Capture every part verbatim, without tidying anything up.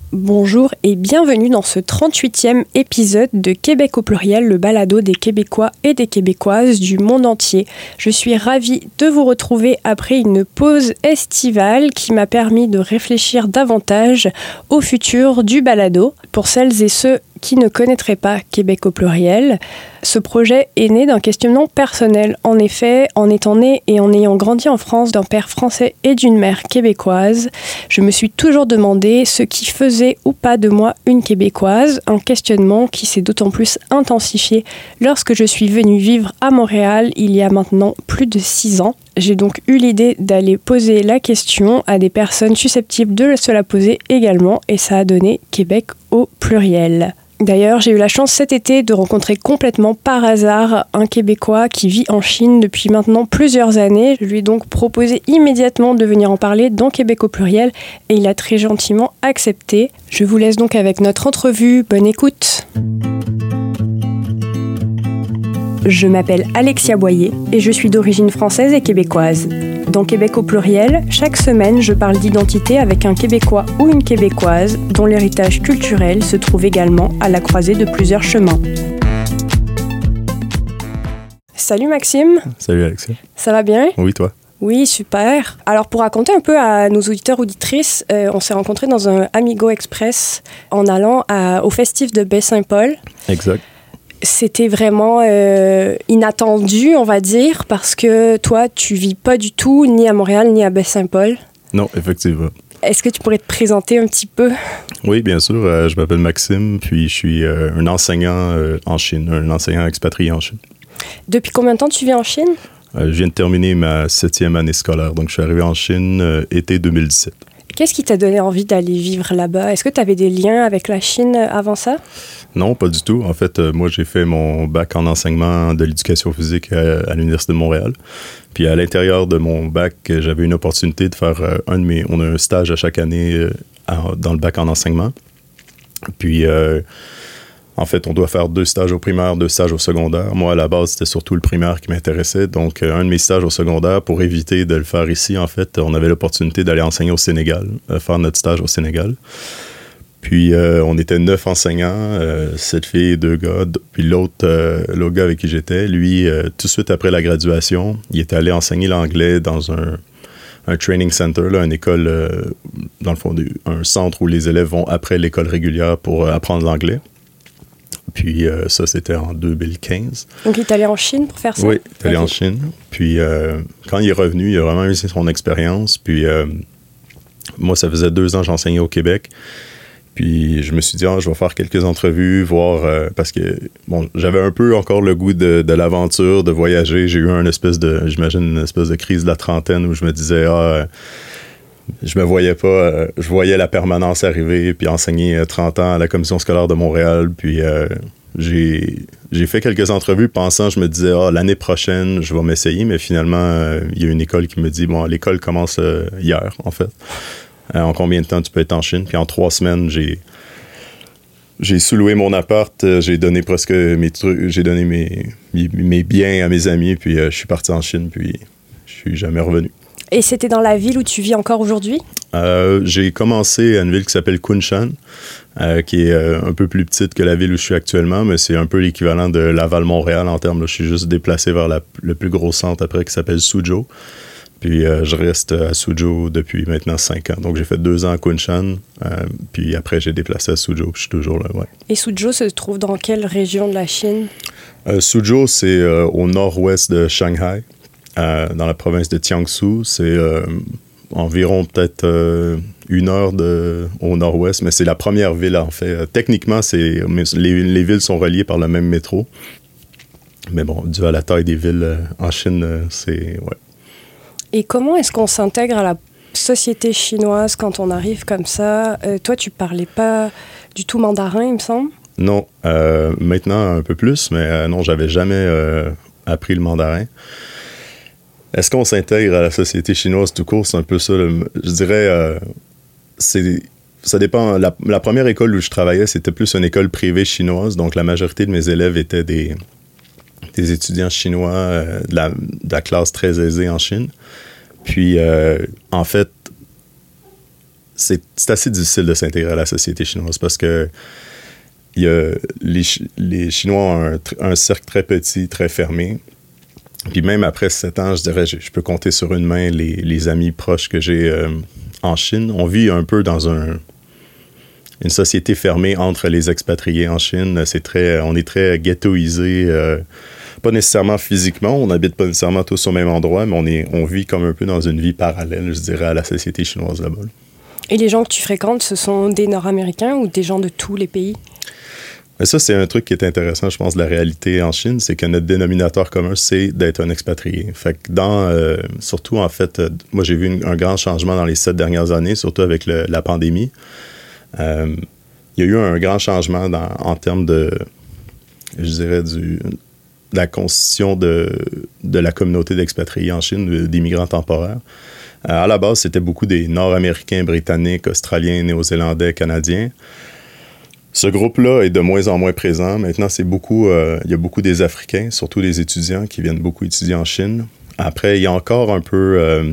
Bonjour et bienvenue dans ce trente-huitième épisode de Québec au pluriel, le balado des Québécois et des Québécoises du monde entier. Je suis ravie de vous retrouver après une pause estivale qui m'a permis de réfléchir davantage au futur du balado. Pour celles et ceux qui ne connaîtraient pas Québec au pluriel, ce projet est né d'un questionnement personnel. En effet, en étant né et en ayant grandi en France d'un père français et d'une mère québécoise, je me suis toujours demandé ce qui faisait ou pas de moi une Québécoise, un questionnement qui s'est d'autant plus intensifié lorsque je suis venue vivre à Montréal il y a maintenant plus de six ans. J'ai donc eu l'idée d'aller poser la question à des personnes susceptibles de se la poser également et ça a donné Québec au pluriel. D'ailleurs, j'ai eu la chance cet été de rencontrer complètement par hasard un Québécois qui vit en Chine depuis maintenant plusieurs années. Je lui ai donc proposé immédiatement de venir en parler dans Québec au pluriel et il a très gentiment accepté. Je vous laisse donc avec notre entrevue. Bonne écoute. Je m'appelle Alexia Boyer et je suis d'origine française et québécoise. Dans Québec au pluriel, chaque semaine, je parle d'identité avec un Québécois ou une Québécoise dont l'héritage culturel se trouve également à la croisée de plusieurs chemins. Salut Maxime. Salut Alexia. Ça va bien? Oui, toi? Oui, super. Alors, pour raconter un peu à nos auditeurs auditrices, euh, on s'est rencontrés dans un Amigo Express en allant à, au festif de Baie-Saint-Paul. Exact. C'était vraiment euh, inattendu, on va dire, parce que toi, tu vis pas du tout ni à Montréal ni à Baie-Saint-Paul. Non, effectivement. Est-ce que tu pourrais te présenter un petit peu? Oui, bien sûr. Euh, je m'appelle Maxime, puis je suis euh, un enseignant euh, en Chine, un enseignant expatrié en Chine. Depuis combien de temps tu vis en Chine? Euh, je viens de terminer ma septième année scolaire, donc je suis arrivé en Chine euh, été deux mille dix-sept. Qu'est-ce qui t'a donné envie d'aller vivre là-bas? Est-ce que tu avais des liens avec la Chine avant ça? Non, pas du tout. En fait, euh, moi, j'ai fait mon bac en enseignement de l'éducation physique à, à l'Université de Montréal. Puis à l'intérieur de mon bac, j'avais une opportunité de faire euh, un de mes... On a un stage à chaque année euh, à, dans le bac en enseignement. Puis, euh, en fait, on doit faire deux stages au primaire, deux stages au secondaire. Moi, à la base, c'était surtout le primaire qui m'intéressait. Donc, euh, un de mes stages au secondaire, pour éviter de le faire ici, en fait, on avait l'opportunité d'aller enseigner au Sénégal, euh, faire notre stage au Sénégal. Puis, euh, on était neuf enseignants, euh, sept filles et deux gars. Puis l'autre, euh, l'autre gars avec qui j'étais, lui, euh, tout de suite après la graduation, il était allé enseigner l'anglais dans un, un training center, là, une école, euh, dans le fond, un centre où les élèves vont après l'école régulière pour euh, apprendre l'anglais. Puis euh, ça, c'était en deux mille quinze. Donc, il est allé en Chine pour faire ça? Oui, il est allé okay. en Chine. Puis euh, quand il est revenu, il a vraiment eu son expérience. Puis euh, moi, ça faisait deux ans que j'enseignais au Québec. Puis je me suis dit, ah, je vais faire quelques entrevues, voir, euh, parce que bon, j'avais un peu encore le goût de, de l'aventure, de voyager. J'ai eu une espèce de, j'imagine, une espèce de crise de la trentaine où je me disais, ah, euh, je me voyais pas, euh, je voyais la permanence arriver, puis enseigner trente ans à la Commission scolaire de Montréal. Puis euh, j'ai, j'ai fait quelques entrevues pensant, je me disais, ah, l'année prochaine, je vais m'essayer. Mais finalement, euh, il y a une école qui me dit, bon, l'école commence euh, hier, en fait. Euh, en combien de temps tu peux être en Chine? Puis en trois semaines, j'ai, j'ai sous-loué mon appart, euh, j'ai donné presque mes trucs, j'ai donné mes, mes, mes biens à mes amis, puis euh, je suis parti en Chine, puis je suis jamais revenu. Et c'était dans la ville où tu vis encore aujourd'hui? Euh, j'ai commencé à une ville qui s'appelle Kunshan, euh, qui est euh, un peu plus petite que la ville où je suis actuellement, mais c'est un peu l'équivalent de Laval-Montréal en termes, là, je suis juste déplacé vers la, le plus gros centre après qui s'appelle Suzhou. Puis euh, je reste à Suzhou depuis maintenant cinq ans. Donc j'ai fait deux ans à Kunshan, euh, puis après j'ai déplacé à Suzhou, je suis toujours là, ouais. Et Suzhou se trouve dans quelle région de la Chine? Euh, Suzhou, c'est euh, au nord-ouest de Shanghai, euh, dans la province de Jiangsu. C'est euh, environ peut-être euh, une heure de, au nord-ouest, mais c'est la première ville en fait. Euh, techniquement, c'est, les, les villes sont reliées par le même métro. Mais bon, dû à la taille des villes euh, en Chine, euh, c'est... ouais. Et comment est-ce qu'on s'intègre à la société chinoise quand on arrive comme ça? Euh, toi, tu parlais pas du tout mandarin, il me semble? Non, euh, maintenant un peu plus, mais euh, non, j'avais jamais euh, appris le mandarin. Est-ce qu'on s'intègre à la société chinoise tout court? C'est un peu ça. Le, je dirais, euh, c'est, ça dépend. La, la première école où je travaillais, c'était plus une école privée chinoise, donc la majorité de mes élèves étaient des, des étudiants chinois euh, de, la, de la classe très aisée en Chine. Puis, euh, en fait, c'est, c'est assez difficile de s'intégrer à la société chinoise parce que il y a, les, les Chinois ont un, un cercle très petit, très fermé. Puis même après sept ans, je dirais, je, je peux compter sur une main les, les amis proches que j'ai euh, en Chine. On vit un peu dans un, une société fermée entre les expatriés en Chine. C'est très, on est très ghettoisé, euh, pas nécessairement physiquement, on n'habite pas nécessairement tous au même endroit, mais on, est, on vit comme un peu dans une vie parallèle, je dirais, à la société chinoise là-bas. Et les gens que tu fréquentes, ce sont des Nord-Américains ou des gens de tous les pays? Mais ça, c'est un truc qui est intéressant, je pense, de la réalité en Chine, c'est que notre dénominateur commun, c'est d'être un expatrié. Fait que dans, euh, surtout, en fait, euh, moi, j'ai vu une, un grand changement dans les sept dernières années, surtout avec le, la pandémie. Euh, il y a eu un grand changement dans, en termes de, je dirais, du, de la constitution de, de la communauté d'expatriés en Chine, des migrants temporaires. Euh, à la base, c'était beaucoup des Nord-Américains, Britanniques, Australiens, Néo-Zélandais, Canadiens. Ce groupe-là est de moins en moins présent. Maintenant, c'est beaucoup, euh, il y a beaucoup des Africains, surtout des étudiants qui viennent beaucoup étudier en Chine. Après, il y a encore un peu euh,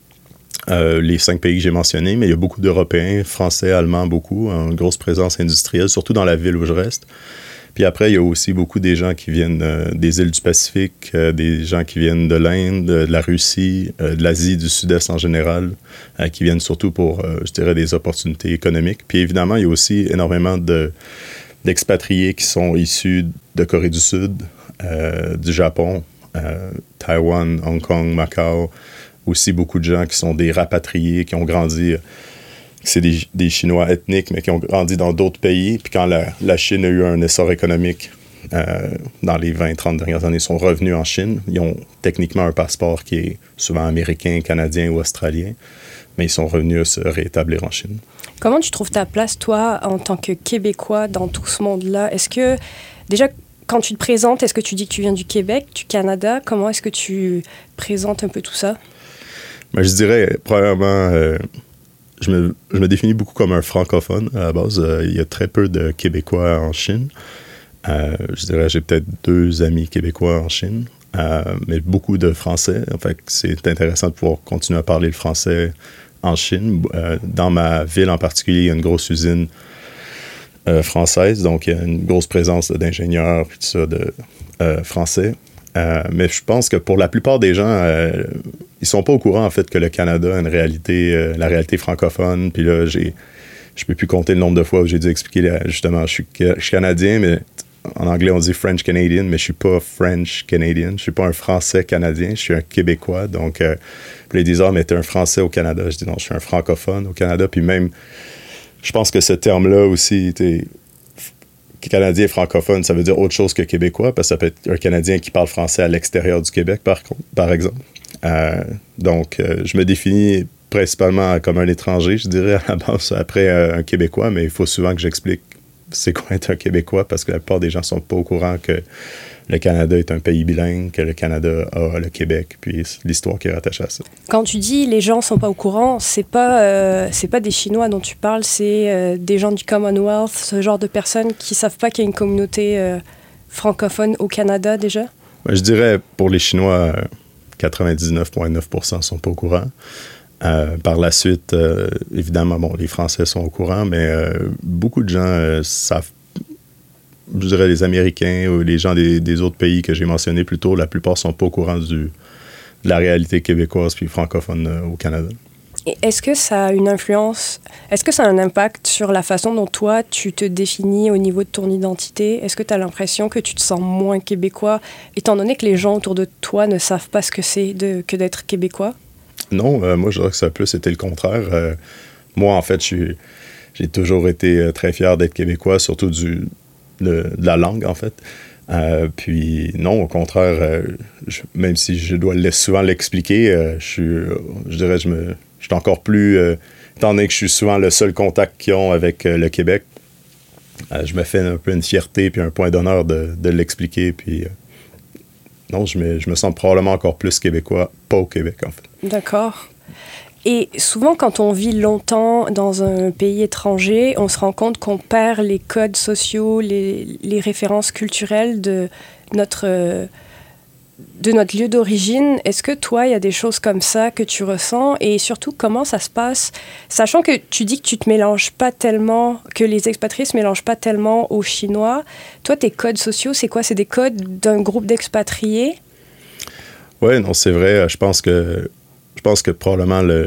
euh, les cinq pays que j'ai mentionnés, mais il y a beaucoup d'Européens, Français, Allemands, beaucoup, une grosse présence industrielle, surtout dans la ville où je reste. Puis après, il y a aussi beaucoup des gens qui viennent euh, des îles du Pacifique, euh, des gens qui viennent de l'Inde, de la Russie, euh, de l'Asie du Sud-Est en général, euh, qui viennent surtout pour, euh, je dirais, des opportunités économiques. Puis évidemment, il y a aussi énormément de, d'expatriés qui sont issus de Corée du Sud, euh, du Japon, euh, Taïwan, Hong Kong, Macao. Aussi beaucoup de gens qui sont des rapatriés, qui ont grandi... C'est des, des Chinois ethniques, mais qui ont grandi dans d'autres pays. Puis quand la, la Chine a eu un essor économique euh, dans les vingt trente dernières années, ils sont revenus en Chine. Ils ont techniquement un passeport qui est souvent américain, canadien ou australien, mais ils sont revenus se réétablir en Chine. Comment tu trouves ta place, toi, en tant que Québécois, dans tout ce monde-là? Est-ce que, déjà, quand tu te présentes, est-ce que tu dis que tu viens du Québec, du Canada? Comment est-ce que tu présentes un peu tout ça? Ben, je dirais, premièrement... Euh, Je me, je me définis beaucoup comme un francophone à la base. Euh, il y a très peu de Québécois en Chine. Euh, je dirais j'ai peut-être deux amis Québécois en Chine, euh, mais beaucoup de Français. En fait, c'est intéressant de pouvoir continuer à parler le français en Chine. Euh, dans ma ville en particulier, il y a une grosse usine euh, française, donc il y a une grosse présence d'ingénieurs et tout ça de euh, français. Euh, mais je pense que pour la plupart des gens, euh, ils sont pas au courant en fait que le Canada a une réalité, euh, la réalité francophone. Puis là, j'ai, je peux plus compter le nombre de fois où j'ai dû expliquer là, justement, je suis, je suis canadien, mais en anglais on dit French Canadian, mais je suis pas French Canadian, je suis pas un Français canadien, je suis un Québécois. Donc, euh, puis ils disent ah mais t'es un Français au Canada. Je dis non, je suis un francophone au Canada. Puis même, je pense que ce terme-là aussi, t'es Canadien francophone, ça veut dire autre chose que Québécois, parce que ça peut être un Canadien qui parle français à l'extérieur du Québec, par, par exemple. Euh, donc, euh, je me définis principalement comme un étranger, je dirais, à la base, après euh, un Québécois, mais il faut souvent que j'explique c'est quoi être un Québécois, parce que la plupart des gens ne sont pas au courant que le Canada est un pays bilingue, que le Canada a le Québec, puis l'histoire qui est rattachée à ça. Quand tu dis les gens ne sont pas au courant, c'est pas, euh, c'est pas des Chinois dont tu parles, c'est euh, des gens du Commonwealth, ce genre de personnes qui ne savent pas qu'il y a une communauté euh, francophone au Canada déjà? Ben, je dirais, pour les Chinois, quatre-vingt-dix-neuf virgule neuf pour cent ne sont pas au courant. Euh, par la suite, euh, évidemment, bon, les Français sont au courant, mais euh, beaucoup de gens euh, savent, je dirais les Américains ou les gens des, des autres pays que j'ai mentionnés plus tôt, la plupart ne sont pas au courant du, de la réalité québécoise puis francophone euh, au Canada. Et est-ce que ça a une influence, est-ce que ça a un impact sur la façon dont toi, tu te définis au niveau de ton identité? Est-ce que tu as l'impression que tu te sens moins québécois, étant donné que les gens autour de toi ne savent pas ce que c'est de, que d'être québécois? Non, euh, moi, je dirais que ça a plus été le contraire. Euh, moi, en fait, je suis, j'ai toujours été euh, très fier d'être québécois, surtout du, de, de la langue, en fait. Euh, puis, non, au contraire, euh, je, même si je dois souvent l'expliquer, euh, je, suis, je dirais je me, je suis encore plus... Euh, étant donné que je suis souvent le seul contact qu'ils ont avec euh, le Québec, euh, je me fais un peu une fierté puis un point d'honneur de, de l'expliquer, puis... Euh, non, je me, je me sens probablement encore plus québécois, pas au Québec, en fait. D'accord. Et souvent, quand on vit longtemps dans un pays étranger, on se rend compte qu'on perd les codes sociaux, les, les références culturelles de notre, de notre lieu d'origine. Est-ce que toi, il y a des choses comme ça que tu ressens? Et surtout, comment ça se passe? Sachant que tu dis que tu te mélanges pas tellement, que les expatriés se mélangent pas tellement aux Chinois. Toi, tes codes sociaux, c'est quoi? C'est des codes d'un groupe d'expatriés? Oui, non, c'est vrai. Je pense que, je pense que probablement le,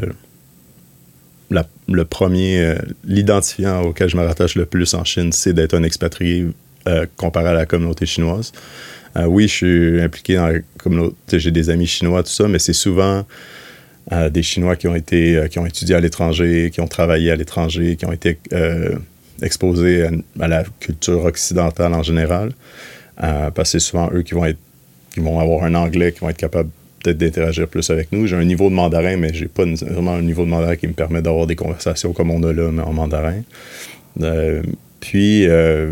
la, le premier, euh, l'identifiant auquel je me rattache le plus en Chine, c'est d'être un expatrié euh, comparé à la communauté chinoise. Euh, oui, je suis impliqué dans la communauté, j'ai des amis chinois, tout ça, mais c'est souvent euh, des Chinois qui ont été, euh, qui ont étudié à l'étranger, qui ont travaillé à l'étranger, qui ont été euh, exposés à, à la culture occidentale en général. Euh, parce que c'est souvent eux qui vont être, qui vont avoir un anglais, qui vont être capables peut-être d'interagir plus avec nous. J'ai un niveau de mandarin, mais j'ai pas vraiment un niveau de mandarin qui me permet d'avoir des conversations comme on a là, mais en mandarin. Euh, puis... Euh,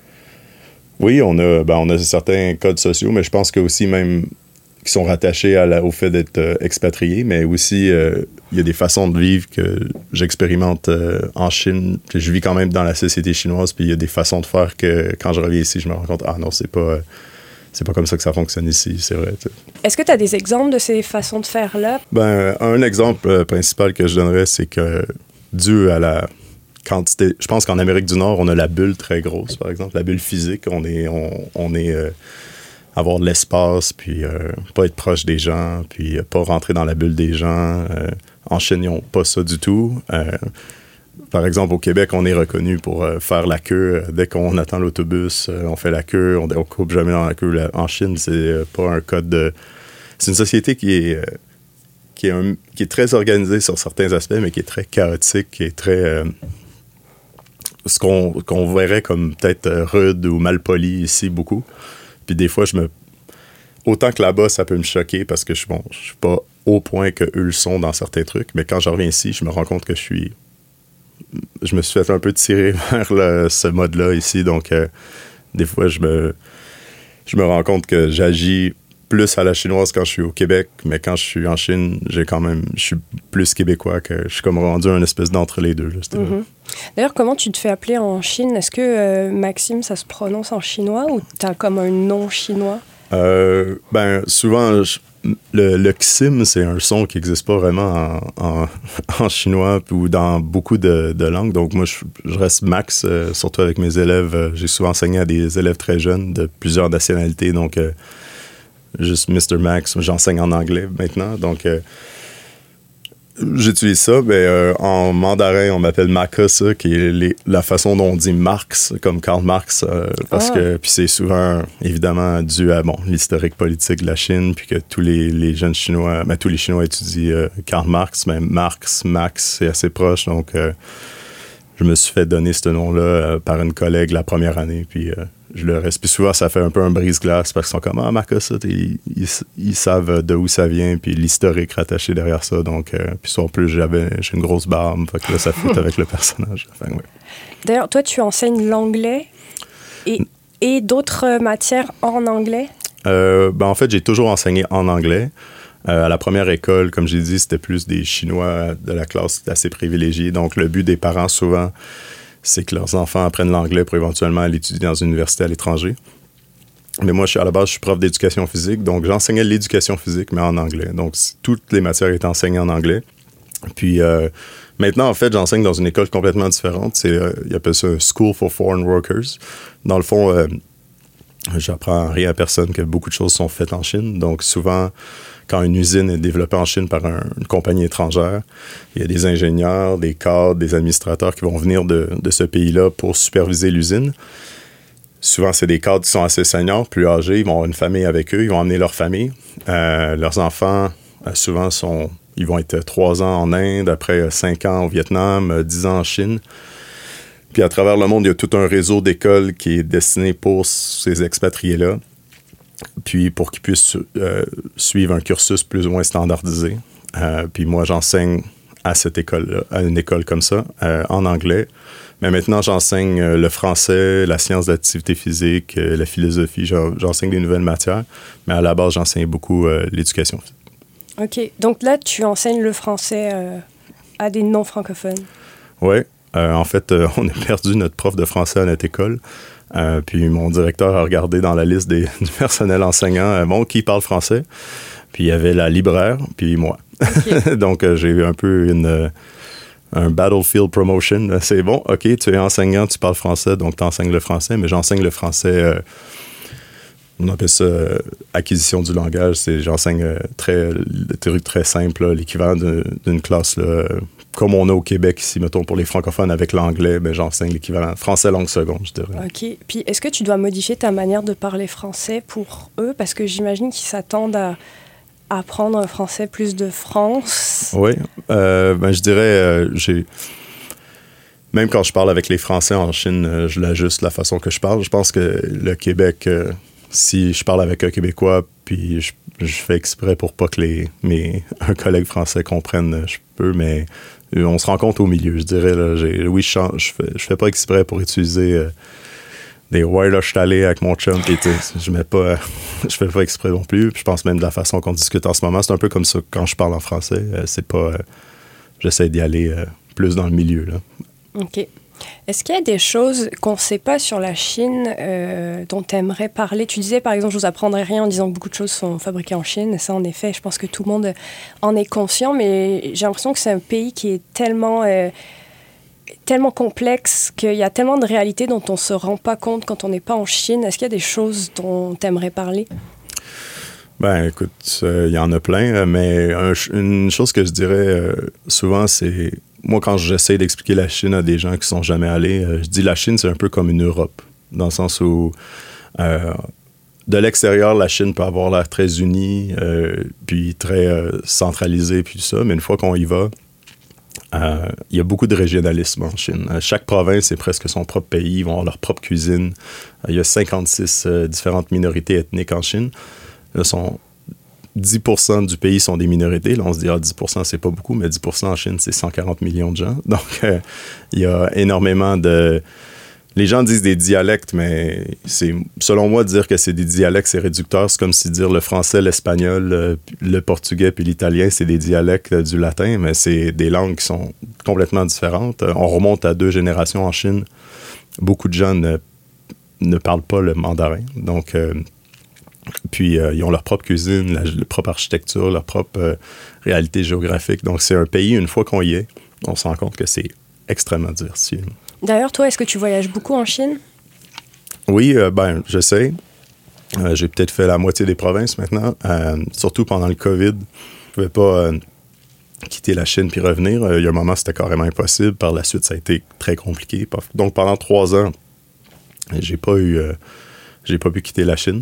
Oui, on a, ben, on a certains codes sociaux, mais je pense que aussi même qui sont rattachés à la, au fait d'être euh, expatrié, mais aussi il euh, y a des façons de vivre que j'expérimente euh, en Chine. Je vis quand même dans la société chinoise, puis il y a des façons de faire que quand je reviens ici, je me rends compte, ah non, c'est pas, euh, c'est pas comme ça que ça fonctionne ici, c'est vrai. T'sais. Est-ce que tu as des exemples de ces façons de faire-là? Ben, un exemple euh, principal que je donnerais, c'est que dû à la quantité, je pense qu'en Amérique du Nord, on a la bulle très grosse, par exemple, la bulle physique. On est, on, on est euh, avoir de l'espace, puis euh, pas être proche des gens, puis euh, pas rentrer dans la bulle des gens. Euh, en Chine, ils n'ont pas ça du tout. Euh, par exemple, au Québec, on est reconnu pour euh, faire la queue. Dès qu'on attend l'autobus, euh, on fait la queue, on ne coupe jamais dans la queue. Là, en Chine, c'est euh, pas un code de... C'est une société qui est... Euh, qui est, un, qui est très organisée sur certains aspects, mais qui est très chaotique, qui est très... Euh, ce qu'on, qu'on verrait comme peut-être rude ou mal poli ici beaucoup. Puis des fois, je me... Autant que là-bas, ça peut me choquer parce que je bon, je suis pas au point qu'eux le sont dans certains trucs, mais quand je reviens ici, je me rends compte que je suis... Je me suis fait un peu tirer vers le, ce mode-là ici, donc euh, des fois, je me... je me rends compte que j'agis plus à la chinoise quand je suis au Québec, mais quand je suis en Chine, j'ai quand même, je suis plus québécois, que je suis comme rendu un espèce d'entre les deux. Là, mm-hmm. D'ailleurs, comment tu te fais appeler en Chine? Est-ce que euh, Maxime, ça se prononce en chinois ou t'as comme un nom chinois? Euh, ben, souvent, je, le, le xim, c'est un son qui n'existe pas vraiment en, en, en chinois ou dans beaucoup de, de langues. Donc, moi, je, je reste Max, euh, surtout avec mes élèves. J'ai souvent enseigné à des élèves très jeunes de plusieurs nationalités. Donc, euh, juste mister Max, j'enseigne en anglais maintenant, donc euh, j'utilise ça. Mais euh, en mandarin, on m'appelle Maka, ça, qui est les, la façon dont on dit Marx, comme Karl Marx, euh, parce ah. que puis c'est souvent évidemment dû à bon l'historique politique de la Chine, puis que tous les, les jeunes Chinois, ben, tous les Chinois étudient euh, Karl Marx, mais Marx, Max, c'est assez proche, donc euh, je me suis fait donner ce nom-là euh, par une collègue la première année, puis euh, je le reste. Puis souvent, ça fait un peu un brise-glace parce qu'ils sont comme « Ah, Marca, ça, ils, ils, ils savent de où ça vient, puis l'historique rattaché derrière ça. » Donc, euh, puis en plus, j'avais, j'ai une grosse barbe, fait que là, ça fit avec le personnage. Enfin, ouais. D'ailleurs, toi, tu enseignes l'anglais et, et d'autres matières en anglais? Euh, ben, en fait, j'ai toujours enseigné en anglais. Euh, à la première école, comme j'ai dit, c'était plus des Chinois de la classe assez privilégiés. Donc, le but des parents, souvent, c'est que leurs enfants apprennent l'anglais pour éventuellement aller étudier dans une université à l'étranger. Mais moi, je suis, à la base, je suis prof d'éducation physique, donc j'enseignais l'éducation physique, mais en anglais. Donc, toutes les matières étaient enseignées en anglais. Puis, euh, maintenant, en fait, j'enseigne dans une école complètement différente. C'est, euh, ils appellent ça « School for Foreign Workers ». Dans le fond, euh, j'apprends rien à personne que beaucoup de choses sont faites en Chine. Donc, souvent, quand une usine est développée en Chine par un, une compagnie étrangère, il y a des ingénieurs, des cadres, des administrateurs qui vont venir de, de ce pays-là pour superviser l'usine. Souvent, c'est des cadres qui sont assez seniors, plus âgés. Ils vont avoir une famille avec eux, ils vont emmener leur famille. Euh, leurs enfants, euh, souvent, sont, ils vont être trois ans en Inde, après cinq ans au Vietnam, dix ans en Chine. Puis à travers le monde, il y a tout un réseau d'écoles qui est destiné pour ces expatriés-là. Puis pour qu'ils puissent euh, suivre un cursus plus ou moins standardisé. Euh, puis moi, j'enseigne à cette école-là, à une école comme ça, euh, en anglais. Mais maintenant, j'enseigne euh, le français, la science d'activité physique, euh, la philosophie. J'enseigne des nouvelles matières. Mais à la base, j'enseigne beaucoup euh, l'éducation. OK. Donc là, tu enseignes le français euh, à des non-francophones. Oui. Euh, en fait, euh, on a perdu notre prof de français à notre école. Euh, puis mon directeur a regardé dans la liste des, du personnel enseignant, euh, bon, qui parle français. Puis il y avait la libraire, puis moi. Okay. Donc euh, j'ai eu un peu une, euh, un battlefield promotion. C'est bon, OK, tu es enseignant, tu parles français, donc tu enseignes le français, mais j'enseigne le français, euh, on appelle ça euh, acquisition du langage. C'est, j'enseigne euh, très, des trucs très simples, là, l'équivalent de, d'une classe, là, comme on a au Québec ici, mettons, pour les francophones avec l'anglais, ben, j'enseigne l'équivalent français langue seconde, je dirais. OK. Puis est-ce que tu dois modifier ta manière de parler français pour eux? Parce que j'imagine qu'ils s'attendent à apprendre un français plus de France. Oui. Euh, ben, je dirais, euh, j'ai... Même quand je parle avec les Français en Chine, euh, je l'ajuste la façon que je parle. Je pense que le Québec, euh, si je parle avec un Québécois, puis je, je fais exprès pour pas que les, mes, un collègue français comprenne, je peux, mais on se rencontre au milieu, je dirais. Là, j'ai, oui, je, change, je, fais, je fais pas exprès pour utiliser euh, des « ouais, là, je suis allé avec mon chum », puis je mets pas, je fais pas exprès non plus. Puis je pense même de la façon qu'on discute en ce moment, c'est un peu comme ça quand je parle en français. Euh, c'est pas... Euh, j'essaie d'y aller euh, plus dans le milieu, là. OK. Est-ce qu'il y a des choses qu'on ne sait pas sur la Chine euh, dont tu aimerais parler? Tu disais, par exemple, je ne vous apprendrai rien en disant que beaucoup de choses sont fabriquées en Chine. Ça, en effet, je pense que tout le monde en est conscient, mais j'ai l'impression que c'est un pays qui est tellement, euh, tellement complexe, qu'il y a tellement de réalités dont on ne se rend pas compte quand on n'est pas en Chine. Est-ce qu'il y a des choses dont tu aimerais parler? Ben, écoute, il euh, y en a plein, mais un, une chose que je dirais euh, souvent, c'est... Moi, quand j'essaie d'expliquer la Chine à des gens qui sont jamais allés, euh, je dis la Chine, c'est un peu comme une Europe, dans le sens où euh, de l'extérieur, la Chine peut avoir l'air très unie, euh, puis très euh, centralisée, puis tout ça, mais une fois qu'on y va, euh, il y a beaucoup de régionalisme en Chine. Euh, chaque province est presque son propre pays, ils vont avoir leur propre cuisine. Euh, il y a cinquante-six euh, différentes minorités ethniques en Chine. Là, sont dix pour cent du pays sont des minorités. Là, on se dit, ah, dix pour cent, c'est pas beaucoup, mais dix pour cent en Chine, c'est cent quarante millions de gens. Donc, euh, il y a énormément de... Les gens disent des dialectes, mais c'est, selon moi, dire que c'est des dialectes, c'est réducteur. C'est comme si dire le français, l'espagnol, le, le portugais puis l'italien, c'est des dialectes du latin, mais c'est des langues qui sont complètement différentes. On remonte à deux générations en Chine. Beaucoup de gens ne, ne parlent pas le mandarin. Donc... Euh, Puis, euh, ils ont leur propre cuisine, la, leur propre architecture, leur propre euh, réalité géographique. Donc, c'est un pays, une fois qu'on y est, on se rend compte que c'est extrêmement diversifié. D'ailleurs, toi, est-ce que tu voyages beaucoup en Chine? Oui, euh, ben, j'essaie. Euh, j'ai peut-être fait la moitié des provinces maintenant. Euh, surtout pendant le COVID, je ne pouvais pas euh, quitter la Chine puis revenir. Euh, il y a un moment, c'était carrément impossible. Par la suite, ça a été très compliqué. Donc, pendant trois ans, j'ai pas eu, euh, j'ai pas pu quitter la Chine.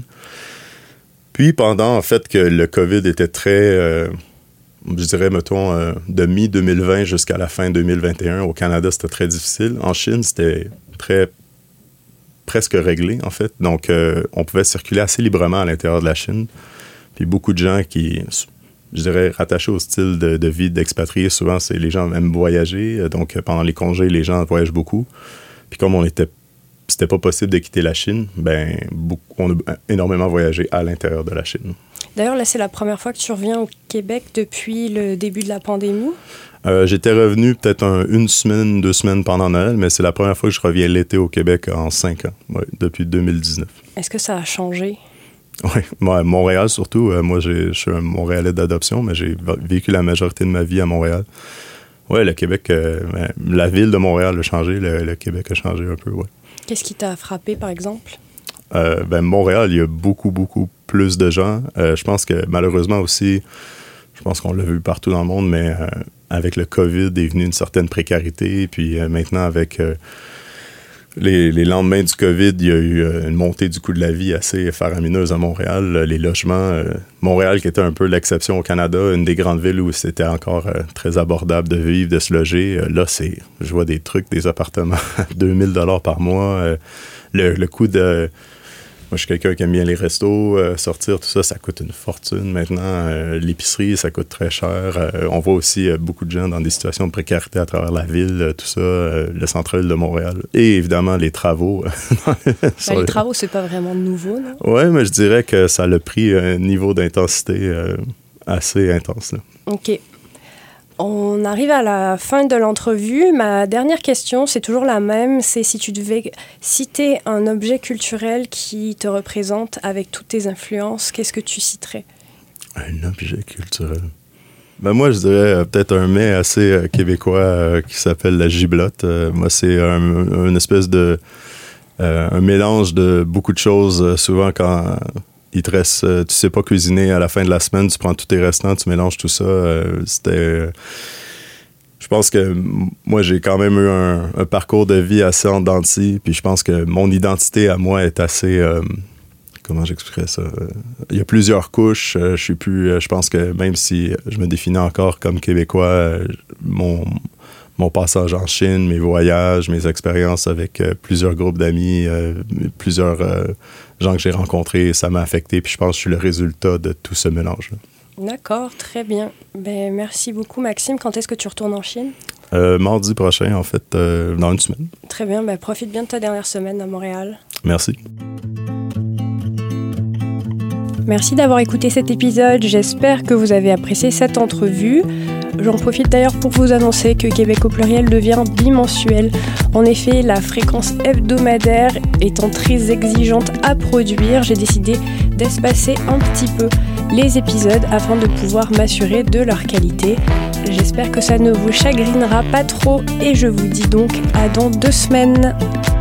Puis, pendant, en fait, que le COVID était très, euh, je dirais, mettons, euh, de mi-deux mille vingt jusqu'à la fin deux mille vingt et un, au Canada, c'était très difficile. En Chine, c'était très, presque réglé, en fait. Donc, euh, on pouvait circuler assez librement à l'intérieur de la Chine. Puis, beaucoup de gens qui, je dirais, rattachés au style de, de vie d'expatriés, souvent, c'est les gens aiment voyager. Donc, pendant les congés, les gens voyagent beaucoup. Puis, comme on était c'était pas possible de quitter la Chine, ben, beaucoup, on a énormément voyagé à l'intérieur de la Chine. D'ailleurs, là, c'est la première fois que tu reviens au Québec depuis le début de la pandémie? Euh, j'étais revenu peut-être un, une semaine, deux semaines pendant Noël, mais c'est la première fois que je reviens l'été au Québec en cinq ans, ouais, depuis deux mille dix-neuf. Est-ce que ça a changé? Oui, ouais, Montréal surtout. Euh, moi, j'ai, je suis un Montréalais d'adoption, mais j'ai vécu la majorité de ma vie à Montréal. Oui, le Québec, euh, la ville de Montréal a changé, le, le Québec a changé un peu, oui. Qu'est-ce qui t'a frappé, par exemple? Euh, ben, Montréal, il y a beaucoup, beaucoup plus de gens. Euh, je pense que malheureusement aussi, je pense qu'on l'a vu partout dans le monde, mais euh, avec le COVID est venue une certaine précarité. Puis euh, maintenant, avec euh, les, les lendemains du COVID, il y a eu euh, une montée du coût de la vie assez faramineuse à Montréal. Les logements, euh, Montréal qui était un peu l'exception au Canada, une des grandes villes où c'était encore euh, très abordable de vivre, de se loger. Euh, là, c'est, je vois des trucs, des appartements à deux mille dollars par mois. Euh, le, le coût de... Moi, je suis quelqu'un qui aime bien les restos, euh, sortir, tout ça, ça coûte une fortune maintenant. Euh, l'épicerie, ça coûte très cher. Euh, on voit aussi euh, beaucoup de gens dans des situations de précarité à travers la ville, euh, tout ça, euh, le centre-ville de Montréal. Et évidemment, les travaux. Ben, les travaux, c'est pas vraiment nouveau, non? Oui, mais je dirais que ça a pris un niveau d'intensité euh, assez intense, là. OK. On arrive à la fin de l'entrevue. Ma dernière question, c'est toujours la même. C'est si tu devais citer un objet culturel qui te représente avec toutes tes influences, qu'est-ce que tu citerais? Un objet culturel. Ben moi, je dirais euh, peut-être un mets assez euh, québécois euh, qui s'appelle la giblotte. Euh, moi, c'est un, un, une espèce de... Euh, un mélange de beaucoup de choses. Euh, souvent, quand il te reste... Euh, tu sais pas cuisiner à la fin de la semaine, tu prends tous tes restants, tu mélanges tout ça. Euh, c'était... Euh, je pense que moi, j'ai quand même eu un, un parcours de vie assez en dents de scie, puis je pense que mon identité à moi est assez... Euh, comment j'expliquerais ça? Il y a plusieurs couches. Je suis plus. Je pense que même si je me définis encore comme Québécois, mon, mon passage en Chine, mes voyages, mes expériences avec plusieurs groupes d'amis, plusieurs gens que j'ai rencontrés, ça m'a affecté. Puis je pense que je suis le résultat de tout ce mélange-là. D'accord, très bien. Ben, merci beaucoup, Maxime. Quand est-ce que tu retournes en Chine? Euh, mardi prochain, en fait, euh, dans une semaine. Très bien. Ben, profite bien de ta dernière semaine à Montréal. Merci. Merci d'avoir écouté cet épisode, j'espère que vous avez apprécié cette entrevue. J'en profite d'ailleurs pour vous annoncer que Québec au pluriel devient bimensuel. En effet, la fréquence hebdomadaire étant très exigeante à produire, j'ai décidé d'espacer un petit peu les épisodes afin de pouvoir m'assurer de leur qualité. J'espère que ça ne vous chagrinera pas trop et je vous dis donc à dans deux semaines.